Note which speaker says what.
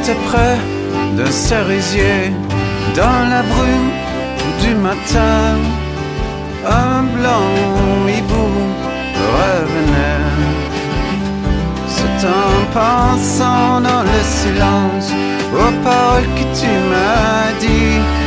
Speaker 1: J'étais près d'un cerisier dans la brume du matin. Un blanc hibou revenait. C'est en pensant dans le silence aux paroles que tu m'as dit